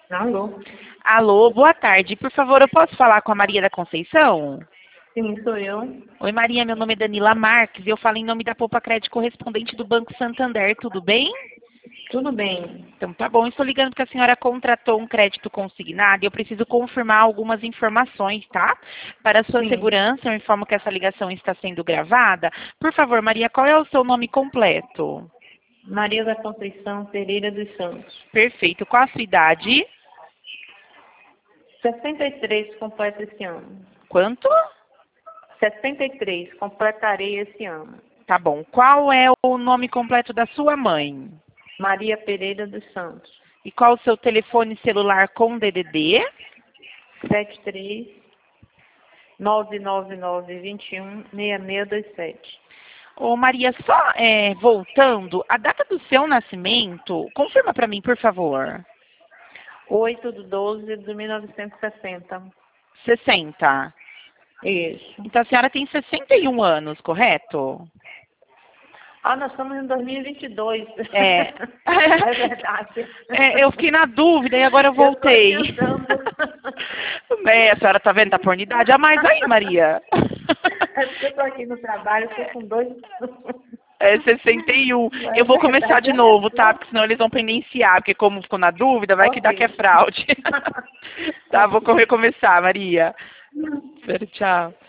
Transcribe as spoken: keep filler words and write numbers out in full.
Alô? Alô, boa tarde. Por favor, eu posso falar com a Maria da Conceição? Sim, sou eu. Oi, Maria, meu nome é Danila Marques e eu falo em nome da Poupa Crédito correspondente do Banco Santander, tudo bem? Tudo bem. Então tá bom, estou ligando porque a senhora contratou um crédito consignado e eu preciso confirmar algumas informações, tá? Para a sua Sim. segurança, eu informo que essa ligação está sendo gravada. Por favor, Maria, qual é o seu nome completo? Maria da Conceição Pereira dos Santos. Perfeito. Qual a sua idade? sessenta e três completa esse ano. Quanto? sessenta e três completarei esse ano. Tá bom. Qual é o nome completo da sua mãe? Maria Pereira dos Santos. E qual o seu telefone celular com D D D? sete três nove nove nove dois um seis seis dois sete. Ô Maria, só é, voltando, a data do seu nascimento, confirma para mim, por favor. oito de doze de mil novecentos e sessenta. sessenta. Isso. Então a senhora tem sessenta e um anos, correto? Ah, nós estamos em dois mil e vinte e dois. É. É verdade. É, eu fiquei na dúvida e agora eu voltei. Eu tô adiantando. É, a senhora tá vendo? Tá por idade a mais aí, Maria. É porque eu tô aqui no trabalho, tô com dois. É sessenta e um. É Eu vou começar de verdade. novo, tá? Porque senão eles vão pendenciar, porque como ficou na dúvida, vai que dá Ok. que é fraude. Tá, vou recomeçar, Maria. Tchau.